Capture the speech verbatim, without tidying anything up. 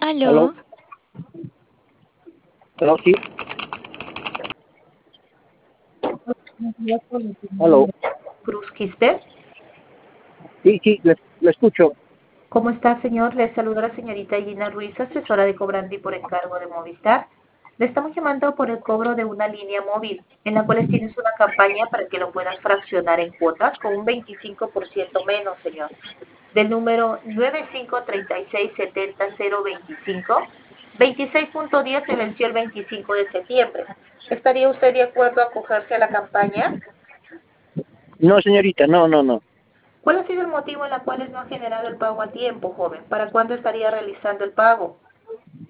Aló, Aló, aló, sí, aló, Cruz Quispe. sí, sí, le, le escucho. ¿Cómo está, señor? Le saluda la señorita Gina Ruiz, asesora de cobrante y por encargo de Movistar. Le estamos llamando por el cobro de una línea móvil, en la cual tienes una campaña para que lo puedas fraccionar en cuotas con un veinticinco por ciento menos, señor. Del número nueve cinco tres seis siete cero cero veinticinco, veintiséis punto diez se venció el veinticinco de septiembre. ¿Estaría usted de acuerdo a acogerse a la campaña? No, señorita, no, no, no. ¿Cuál ha sido el motivo en el cual no ha generado el pago a tiempo, joven? ¿Para cuándo estaría realizando el pago?